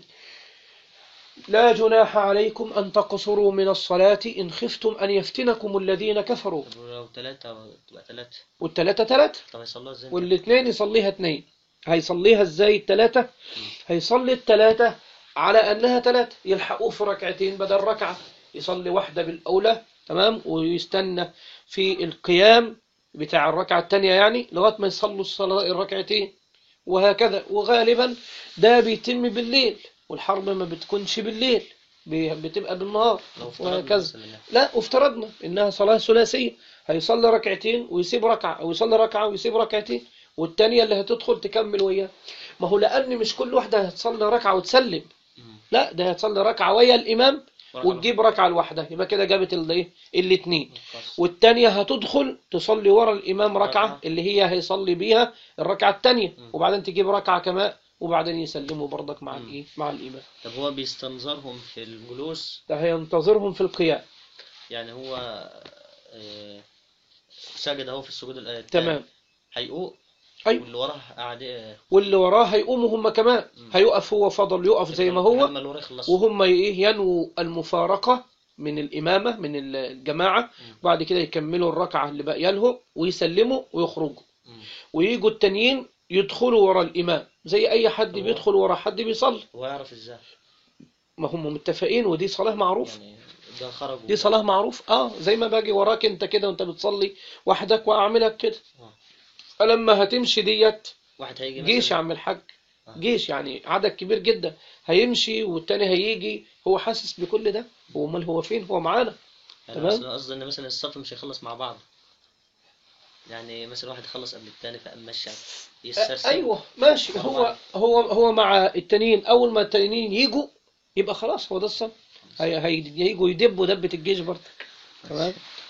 لا جناح عليكم أن تقصروا من الصلاة إن خفتم أن يفتنكم الذين كفروا. طب ولو ثلاثة تبقى ثلاثة؟ والثلاثة ثلاثة، طب يصلوها ازاي؟ والاثنين يصليها اثنين. هيصليها ازاي الثلاثة؟ هيصلي الثلاثة على أنها ثلاثة، يلحقوه في ركعتين بدل ركعة، يصلي واحدة بالأولى، تمام، ويستنى في القيام بتاع الركعة الثانية يعني لغاية ما يصلوا الصلاة الركعتين، وهكذا. وغالبا ده بيتم بالليل، والحرب ما بتكونش بالليل، بتبقى بالنهار، لو افترضنا وهكذا. مثلاً يعني. لا وافترضنا إنها صلاة ثلاثية، هيصلي ركعتين ويسيب ركعة، أو يصلي ركعة ويسيب ركعتين، والتانية اللي هتدخل تكمل وياه. ما هو لأن مش كل واحدة هتصلي ركعة وتسلم، مم. لا ده هتصلي ركعة ويا الإمام وركعة وتجيب ركعة لوحدها، يبقى كده جابت الايه الاثنين. خلاص. والتانية هتدخل تصلي ورا الإمام ركعة ركعة. اللي هي هيصلي بيها الركعة التانية، مم. وبعدين تجيب ركعة كمان، وبعدين يسلموا برضك مع مم. الايه مع الإمام. طب هو بيستنظرهم في الجلوس؟ ده هينتظرهم في القيام، يعني هو آه، سجد اهو في السجود الثاني، تمام، هيقوم أيوة. واللي وراه قاعد آه، واللي وراه هيقوموا هم كمان، مم. هيقف هو فضل يقف زي ما هو، لما اللي وراه يخلص. وهم ايه ينووا المفارقة من الإمامة من الجماعة، وبعد كده يكملوا الركعة اللي باقيه لهم ويسلموا ويخرجوا، ويجوا التانيين يدخلوا ورا الإمام زي أي حد بيدخل ورا حد بيصلي. هو يعرف ازاي؟ ما هم متفقين، ودي صلاة معروف، يعني ده خرج دي صلاة معروف. اه زي ما باجي وراك انت كده وانت بتصلي وحدك واعملك كده، آه. فلما هتمشي ديت واحد هيجي جيش يا مثلا عم الحاج، آه. جيش يعني عدد كبير جدا هيمشي والتاني هيجي، هو حاسس بكل ده، هو امال هو فين؟ هو معانا. يعني تمام. مثلا قصدي ان مثلا الصف مش هيخلص مع بعض، يعني مثلا واحد يخلص قبل التاني فقام مشى آه، يسترسل. ايوه ماشي، هو هو هو مع التانيين، اول ما التانيين يجوا يبقى خلاص هو ده الصف، هي هيجوا يدبوا دبة الجيش برضه. تمام.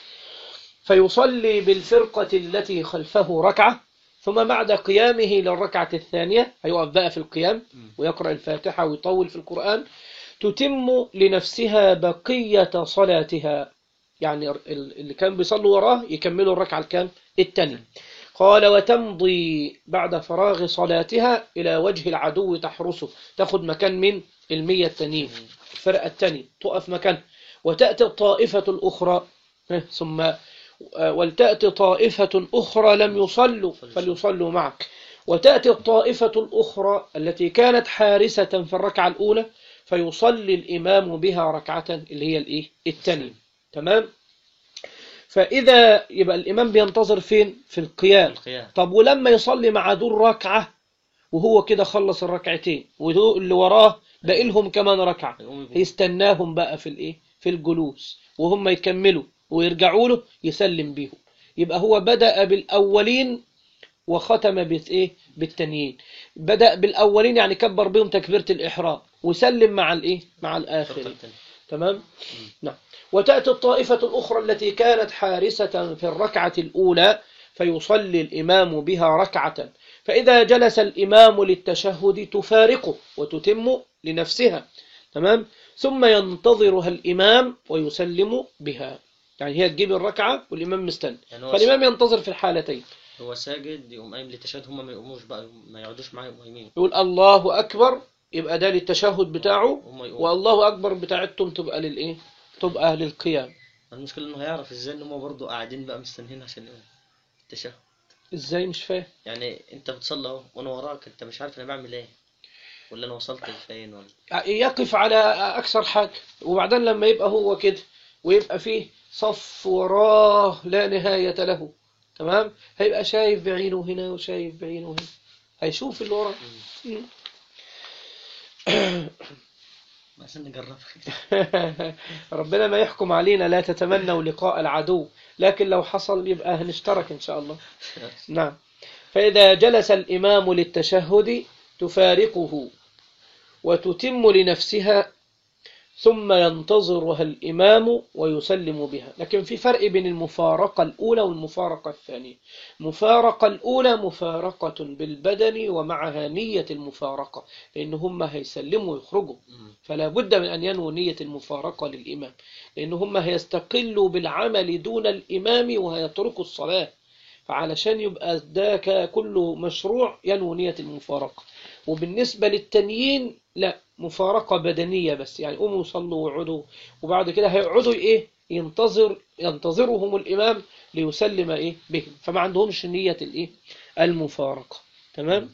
فيصلي بالفرقة التي خلفه ركعة، ثم بعد قيامه للركعة الثانية هيقف بقى في القيام ويقرأ الفاتحة ويطول في القرآن، تتم لنفسها بقية صلاتها، يعني اللي كان بيصلوا وراه يكملوا الركعة الكام الثانية. قال وتمضي بعد فراغ صلاتها إلى وجه العدو تحرسه، تاخد مكان من المية التانيين، الفرقة الثانية تقف مكان، وتأتي الطائفة الأخرى ثم ولتأتي طائفة أخرى لم يصلوا فليصلوا معك، وتأتي الطائفة الأخرى التي كانت حارسة في الركعة الأولى فيصلي الإمام بها ركعة اللي هي الإيه الثانية. تمام. فإذا يبقى الإمام بينتظر فين؟ في القيام. القيام. طب ولما يصلي مع دول ركعة وهو كده خلص الركعتين ودول اللي وراه باقي لهم كمان ركعة، هيستناهم بقى في الإيه في الجلوس وهم يكملوا ويرجعوا له يسلم بيهم. يبقى هو بدأ بالأولين وختم بالإيه بالتانيين. بدأ بالأولين يعني كبر بهم تكبيرة الإحرام وسلم مع الإيه مع الآخرين. تمام. نعم. وتأتي الطائفة الأخرى التي كانت حارسة في الركعة الأولى فيصلي الإمام بها ركعة، فإذا جلس الإمام للتشهد تفارقه وتتم لنفسها. تمام. ثم ينتظرها الإمام ويسلم بها، يعني هي تجيب الركعة والإمام مستني، يعني فالإمام ينتظر في الحالتين. هو ساجد يقوم قايم للتشهد، هم ما يقوموش بقى، ما يقعدوش معاه يقوموا قايمين. يقول الله أكبر يبقى ده للتشهد بتاعه، هم يقوموا. والله أكبر بتاعتهم تبقى للإيه تبقى للقيام. المشكلة إنه هيعرف إزاي إن هم برضه قاعدين بقى مستنيين عشان يقوم التشهد. إزاي؟ مش فاهم. يعني أنت بتصلي أهو وأنا وراك، أنت مش عارف أنا بعمل إيه ولا أنا وصلت لفين ولا. يقف على أكثر حاجة، وبعدين لما يبقى هو كده ويبقى فيه صف وراه لا نهاية له، تمام، هيبقى شايف بعينه هنا وشايف بعينه هنا، هيشوف اللي وراه. عشان نجرب. ربنا ما يحكم علينا لا تتمنوا لقاء العدو، لكن لو حصل يبقى هنشترك إن شاء الله. نعم. فإذا جلس الإمام للتشهد تفارقه وتتم لنفسها ثم ينتظرها الإمام ويسلم بها. لكن في فرق بين المفارقة الأولى والمفارقة الثانية. المفارقة الأولى مفارقة بالبدن ومعها نية المفارقة، لأن هم هيسلموا ويخرجوا، فلا بد من أن ينووا نية المفارقة للإمام، لأن هم هيستقلوا بالعمل دون الإمام وهيتركوا الصلاة، فعلشان يبقى ذاك كله مشروع ينووا نية المفارقة. وبالنسبة للتانيين لا، مفارقة بدنية بس، يعني قوموا يصلوا ويقعدوا، وبعد كده هيقعدوا ايه ينتظر ينتظرهم الإمام ليسلم ايه بهم، فما عندهمش نية الايه المفارقة. تمام.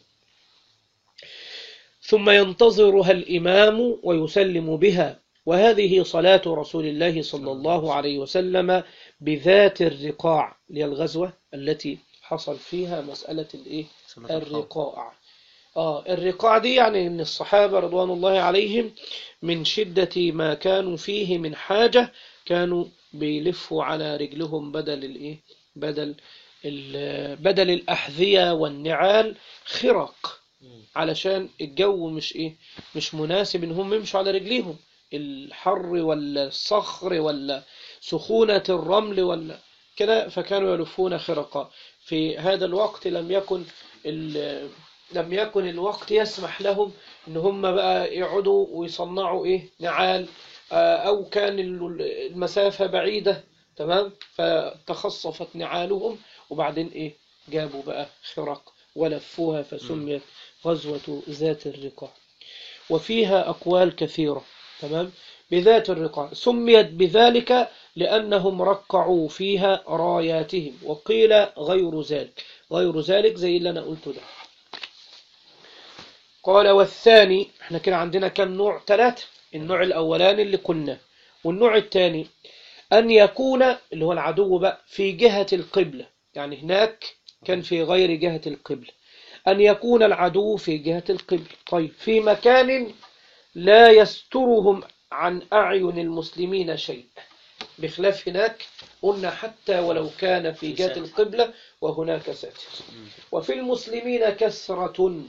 ثم ينتظرها الإمام ويسلم بها، وهذه صلاة رسول الله صلى الله عليه وسلم بذات الرقاع، اللي هي الغزوة التي حصل فيها مسألة الايه الرقاع. آه الرقاع دي يعني إن الصحابة رضوان الله عليهم من شدة ما كانوا فيه من حاجة كانوا بيلفوا على رجلهم بدل الإيه بدل بدل الأحذية والنعال خرق، علشان الجو مش إيه مش مناسب إنهم يمشوا على رجليهم، الحر ولا الصخر ولا سخونة الرمل ولا كده، فكانوا يلفون خرقا. في هذا الوقت لم يكن لم يكن الوقت يسمح لهم ان هم بقى يقعدوا ويصنعوا ايه نعال، او كان المسافة بعيدة، تمام، فتخصفت نعالهم وبعدين ايه جابوا بقى خرق ولفوها، فسميت غزوة ذات الرقاع. وفيها أقوال كثيرة، تمام، بذات الرقاع، سميت بذلك لأنهم رقعوا فيها راياتهم، وقيل غير ذلك، غير ذلك زي اللي أنا قلته ده. قال والثاني، احنا كده عندنا كم نوع؟ ثلاثة. النوع الأولاني اللي قلنا، والنوع الثاني أن يكون اللي هو العدو بقى في جهة القبلة، يعني هناك كان في غير جهة القبلة، أن يكون العدو في جهة القبلة. طيب في مكان لا يسترهم عن أعين المسلمين شيء، بخلاف هناك قلنا حتى ولو كان في جهة القبلة وهناك ساتر. وفي المسلمين كثرة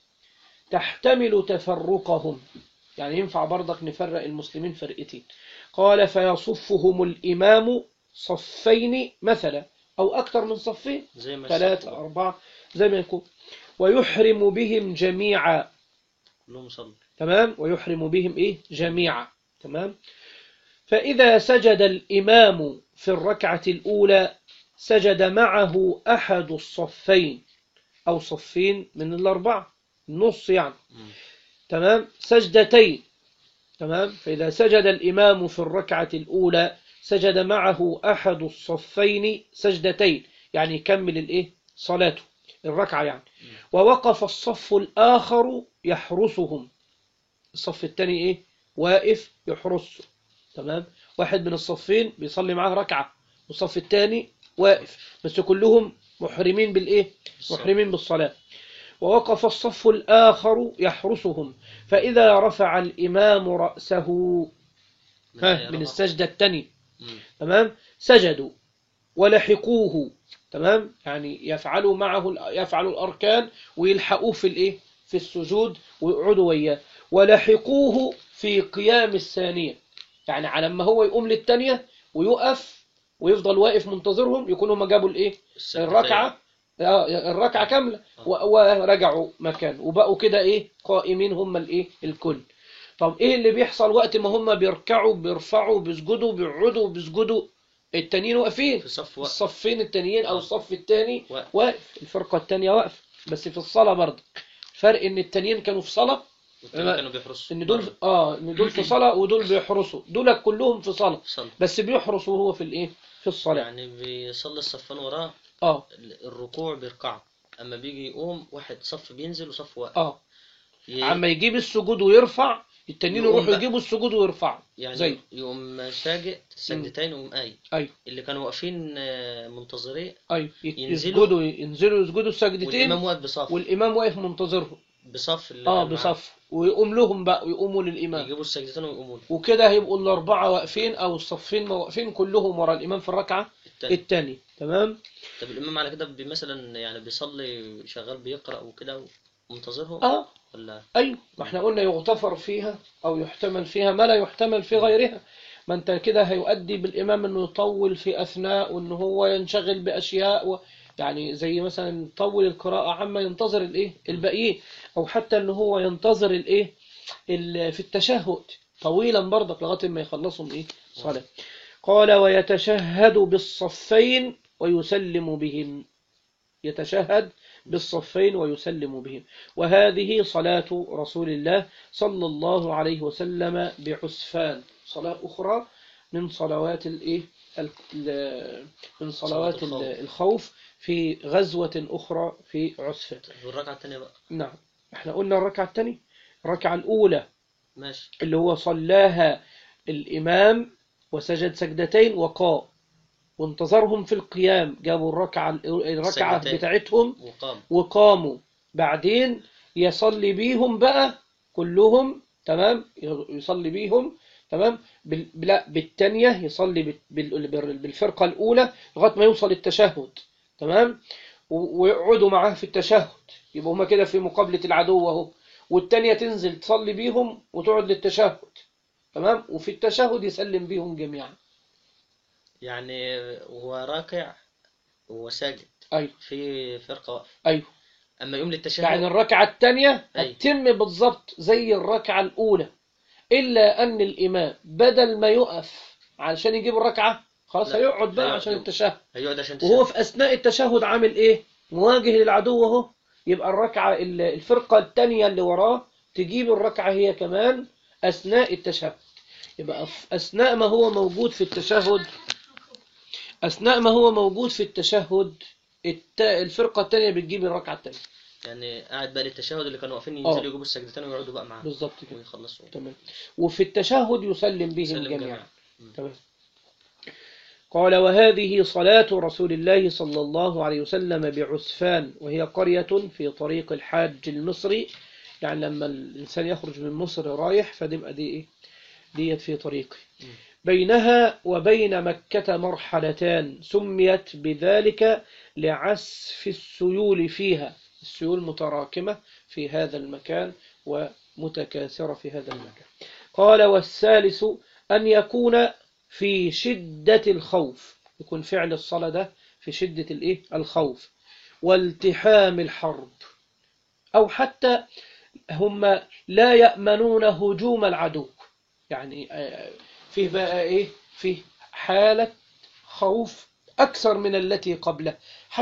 تحتمل تفرقهم، يعني ينفع برضك نفرق المسلمين فرقتين. قال فيصفهم الإمام صفين مثلا، أو أكثر من صفين، ثلاثة أربعة زي ما يكون، ويحرم بهم جميعا. تمام، ويحرم بهم إيه؟ جميعا. تمام. فإذا سجد الإمام في الركعة الأولى سجد معه أحد الصفين أو صفين من الأربعة، نص يعني. تمام، سجدتين. تمام، فإذا سجد الإمام في الركعة الأولى سجد معه أحد الصفين سجدتين، يعني يكمل الإيه؟ صلاته، الركعة يعني. ووقف الصف الآخر يحرسهم، الصف الثاني إيه؟ واقف يحرسه. تمام، واحد من الصفين بيصلي معاه ركعة والصف الثاني واقف، بس كلهم محرمين بالإيه؟ محرمين بالصلاة. ووقف الصف الآخر يحرسهم، فإذا رفع الإمام رأسه من السجدة الثانية، تمام، سجدوا ولحقوه. تمام، يعني يفعلوا معه، يفعلوا الأركان ويلحقوه في الإيه؟ في السجود ويقعدوا وياه. ولحقوه في قيام الثانية، يعني على ما هو يقوم للثانية ويقف ويفضل واقف منتظرهم، يكونوا ما جابوا الإيه؟ الركعة، الركعة كاملة، ورجعوا مكان وبقوا كده إيه؟ قائمين هم الإيه؟ الكل. طب إيه اللي بيحصل وقت ما هم بيركعوا بيرفعوا بيسجدوا بيقعدوا بيسجدوا؟ التانيين واقفين، الصفين التانيين أو الصف التاني واقف، الفرقة التانية واقف، بس في الصلاة برضه. الفرق إن التانيين كانوا في صلاة، كانوا بيحرسوا، إن دول آه إن دول في صلاة ودول بيحرسوا، دول كلهم في صلاة بس بيحرسوا هو في الإيه؟ في الصلاة، يعني بيصلي الصفان وراه. آه الركوع بيركعوا، أما بيجي يقوم واحد صف بينزل وصف واقف. آه ي... عما يجيب السجود ويرفع، التانيين يروحوا يجيبوا السجود ويرفعوا، يعني زي يقوم ساجد سجدتين ويقوم قايم. أيوة. اللي كانوا واقفين منتظرين أيوة. ينزلوا ينزلوا يسجدوا السجدتين، والإمام واقف بصف، والإمام واقف منتظرهم بصف اللي اه بصف، ويقوم لهم بقى ويقوموا للإمام، يجيبوا السجدتين ويقوموا له، وكده هيبقوا الأربعة واقفين أو الصفين واقفين كلهم ورا الإمام في الركعة الثانية. تمام. طب الإمام على كده مثلا يعني بيصلي شغال بيقرأ وكده ومنتظرهم؟ اه ولا أيوة، ما احنا قلنا يغتفر فيها أو يحتمل فيها ما لا يحتمل في غيرها. ما انت كده هيؤدي بالإمام انه يطول في أثناء، وانه هو ينشغل بأشياء و... يعني زي مثلا يطول القراءة عما ينتظر الايه الباقيين، او حتى انه هو ينتظر الايه في التشهد طويلا برضك لغاية ما يخلصهم ايه صلاة. قال ويتشهد بالصفين ويسلم بهم، يتشهد بالصفين ويسلم بهم. وهذه صلاة رسول الله صلى الله عليه وسلم بعسفان، صلاة أخرى من صلوات الإيه من صلوات الخوف في غزوة أخرى في عسفان. والركعة الثانية بقى؟ نعم، احنا قلنا الركعة الثانية، الركعة الأولى ماشي، اللي هو صلاها الإمام وسجد سجدتين وقام، وانتظرهم في القيام، جابوا الركعة الركعة بتاعتهم وقام. وقاموا، بعدين يصلي بيهم بقى كلهم. تمام، يصلي بيهم. تمام، لا بالتانية يصلي بالفرقة الأولى لغاية ما يوصل التشهد. تمام، ويقعدوا معاه في التشهد، يبقى هما كده في مقابلة العدو اهو، والتانية تنزل تصلي بيهم وتقعد للتشهد. تمام، وفي التشهد يسلم بيهم جميعا، يعني هو راكع وساجد. أيوة. في فرقة واقفة. أيوة. أما يوم للتشهد يعني الركعة الثانية أيوة. هتتم بالضبط زي الركعة الأولى، إلا أن الإمام بدل ما يقف علشان يجيب الركعة خلاص هيقعد بقى عشان التشهد، هيقعد عشان التشهد. وهو في أثناء التشهد عامل إيه؟ مواجه للعدو اهو، يبقى الركعة الفرقة الثانية اللي وراه تجيب الركعة هي كمان أثناء التشهد. يبقى أثناء ما هو موجود في التشهد أثناء ما هو موجود في التشهد الت... الفرقة التانية بتجيب الركعة التانية. يعني قاعد بقى للتشهد اللي كانوا واقفين آه. ينزلوا يجيبوا السجدتين ويقعدوا بقى معاه بالظبط كده. ويخلصوا. تمام. وفي التشهد يسلم بهم يسلم جميعا. جميعا. تمام. قال وهذه صلاة رسول الله صلى الله عليه وسلم بعسفان، وهي قرية في طريق الحاج المصري، يعني لما الإنسان يخرج من مصر رايح فتبقى دي إيه؟ ديت في طريقه. بينها وبين مكة مرحلتان سميت بذلك لعسف السيول فيها، السيول متراكمة في هذا المكان ومتكاثرة في هذا المكان. قال والثالث أن يكون في شدة الخوف، يكون فعل الصلاة ده في شدة الإيه؟ الخوف والتحام الحرب، أو حتى هم لا يأمنون هجوم العدو، يعني فيه بقى إيه؟ فيه حالة خوف أكثر من التي قبله،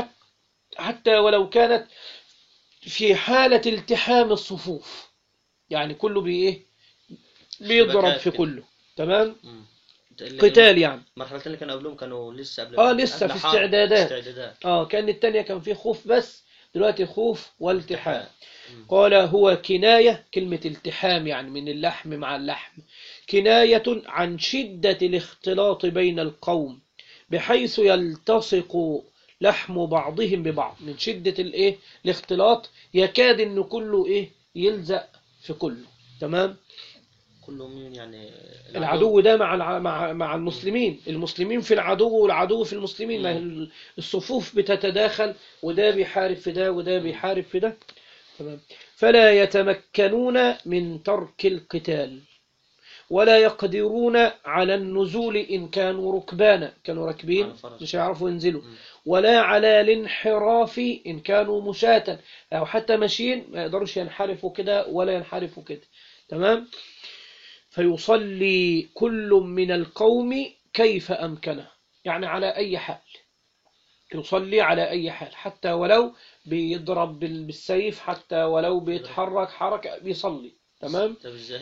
حتى ولو كانت في حالة التحام الصفوف، يعني كله بإيه؟ بيضرب في كله. تمام. قتال يعني. المرحلتين اللي كانوا قبلهم كانوا لسه قبل اه لسه قبل في حرب. استعدادات. استعدادات. اه كان التانية كان في خوف بس، دلوقتي خوف والتحام. قال هو كناية، كلمة التحام يعني من اللحم مع اللحم، كناية عن شدة الاختلاط بين القوم بحيث يلتصق لحم بعضهم ببعض، من شدة الايه الاختلاط يكاد انه كله ايه يلزق في كله. تمام. كله مين يعني؟ العدو ده مع الع... مع مع المسلمين، المسلمين في العدو والعدو في المسلمين، ما الصفوف بتتداخل، وده بيحارب في ده وده بيحارب في ده. تمام. فلا يتمكنون من ترك القتال ولا يقدرون على النزول إن كانوا ركبانا، كانوا راكبين مش هيعرفوا ينزلوا، ولا على الانحراف إن كانوا مشاة، أو حتى ماشيين ما يقدروش ينحرفوا كده ولا ينحرفوا كده. تمام. فيصلي كل من القوم كيف أمكنه، يعني على أي حال يصلي، على أي حال، حتى ولو بيضرب بالسيف، حتى ولو بيتحرك حركة بيصلي. تمام.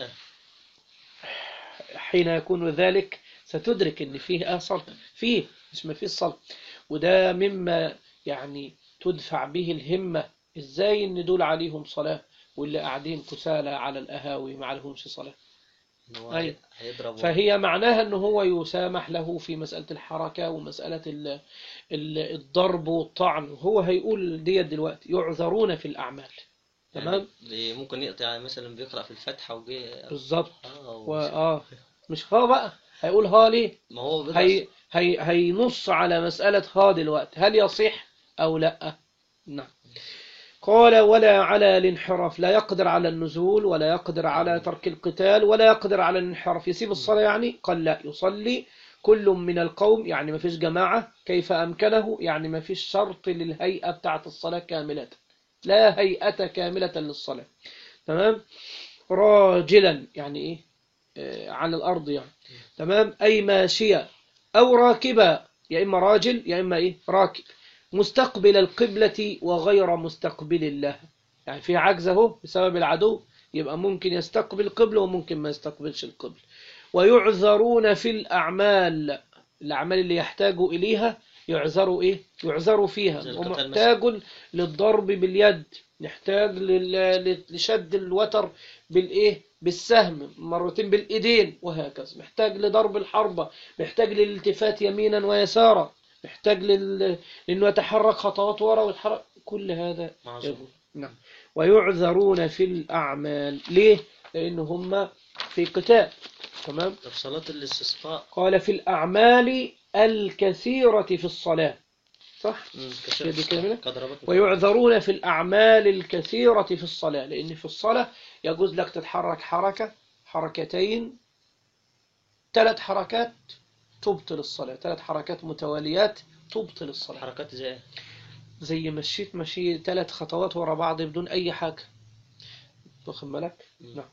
حين يكون ذلك ستدرك ان فيه اصل فيه مش ما فيه الصلاة، وده مما يعني تدفع به الهمة، ازاي ان دول عليهم صلاة واللي قاعدين كسالى على القهاوي ما عليهمش صلاة. أي. فهي معناها أنه هو يسامح له في مسألة الحركة ومسألة ال ال الضرب والطعن، هو هيقول دي دلوقتي يعذرون في الأعمال. تمام. يعني ممكن يقطع مثلا بيقرأ في الفتحة وجي بالظبط. آه مش ها بقى هيقول ها ليه، ما هو هي هي هينص على مسألة ها دلوقتي هل يصح أو لا. نعم. قال ولا على الانحراف، لا يقدر على النزول ولا يقدر على ترك القتال ولا يقدر على الانحراف، يسيب الصلاة يعني. قال لا، يصلي كل من القوم، يعني ما فيش جماعة كيف أمكنه، يعني ما فيش شرط للهيئة بتاعة الصلاة كاملة، لا هيئة كاملة للصلاة. تمام. راجلا يعني إيه آه على الأرض يعني. تمام. أي ماشية أو راكبة، يا إما راجل يا إما إيه راكب، مستقبل القبلة وغير مستقبل الله، يعني في عجزه بسبب العدو، يبقى ممكن يستقبل القبلة وممكن ما يستقبلش القبلة. ويعذرون في الأعمال، الأعمال اللي يحتاجوا إليها يعذروا إيه يعذروا فيها، ومحتاج للضرب باليد، نحتاج لشد الوتر بالإيه بالسهم مرتين بالإيدين وهكذا، محتاج لضرب الحربة، محتاج للالتفات يمينا ويسارا، محتاج لل... لأنه يتحرك خطوات وراء ويتحرك، كل هذا يقول. نعم. ويعذرون في الأعمال، ليه؟ لأنه هم في قتال. تمام. طب صلاة الاستسقاء قال في الأعمال الكثيرة في الصلاة، صح؟ ويعذرون في الأعمال الكثيرة في الصلاة، لأن في الصلاة يجوز لك تتحرك حركة حركتين ثلاث حركات تبطل الصلاة، ثلاث حركات متواليات تبطل الصلاة. حركات زي زي مشيت مشي ثلاث خطوات ورا بعض بدون أي حاجة، واخد بالك؟ نعم.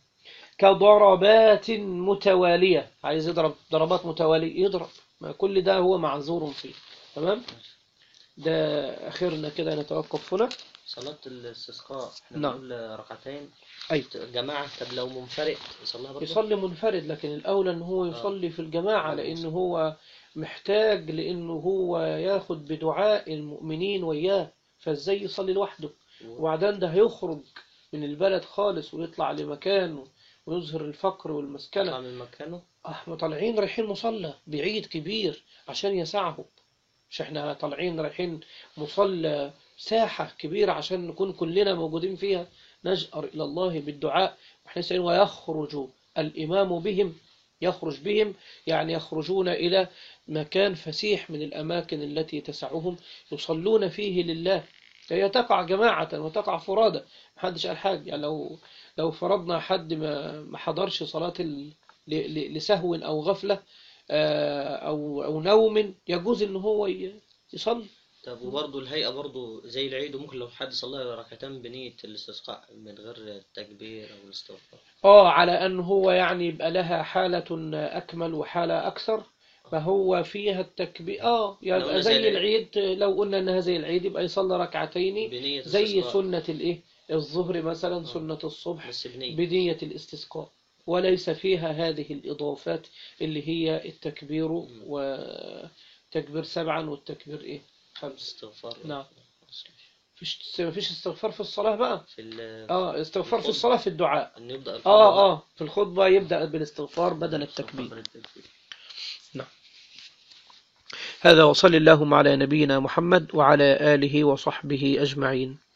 كضربات متوالية، عايز يضرب ضربات متوالية يضرب، ما كل ده هو معذور فيه. تمام. ده آخرنا كده نتوقف هنا. صلاة الاستسقاء احنا نعم. بنقول ركعتين أي جماعة. طب لو منفرد يصليها برضه؟ يصلي منفرد، لكن الأولى أن هو يصلي في الجماعة، آه. لأنه هو محتاج، لأنه هو ياخد بدعاء المؤمنين وياه، فازاي يصلي لوحده؟ وبعدين ده هيخرج من البلد خالص ويطلع لمكانه ويظهر الفقر والمسكنة. يطلع من مكانه. احنا طالعين رايحين مصلى بعيد كبير عشان يسعهم، مش احنا طالعين رايحين مصلى ساحة كبيرة عشان نكون كلنا موجودين فيها نجأر إلى الله بالدعاء. واحنا سألين ويخرج الإمام بهم، يخرج بهم يعني يخرجون إلى مكان فسيح من الأماكن التي تسعهم يصلون فيه لله. هي تقع جماعة وتقع فرادى، محدش قال حاجة. يعني لو لو فرضنا حد ما ما حضرش صلاة ال... ل- ل- لسهو أو غفلة آه، أو أو نوم، يجوز إن هو ي- يصلي. طب وبرضه الهيئة برضه زي العيد، وممكن لو حد صلى ركعتين بنية الاستسقاء من غير التكبير أو الاستغفار. آه على أن هو يعني يبقى لها حالة أكمل وحالة أكثر، فهو فيها التكبير. آه لو يبقى قلنا زي زي العيد. العيد، لو قلنا إنها زي العيد يبقى يصلي ركعتين بنية زي استسقاء. سنة الإيه الظهر مثلا، آه. سنة الصبح بس بنية. بنية الاستسقاء، وليس فيها هذه الإضافات اللي هي التكبير وتكبير سبعا والتكبير إيه خمس. استغفار. نعم. فيش مفيش استغفار في الصلاة بقى. في ال اه استغفار في الخطبة. الصلاة في الدعاء. أن يبدأ الخطبة اه بقى. اه في الخطبة يبدأ بالاستغفار بدل استغفار التكبير. التكبير. نعم. هذا وصلى اللهم على نبينا محمد وعلى آله وصحبه أجمعين.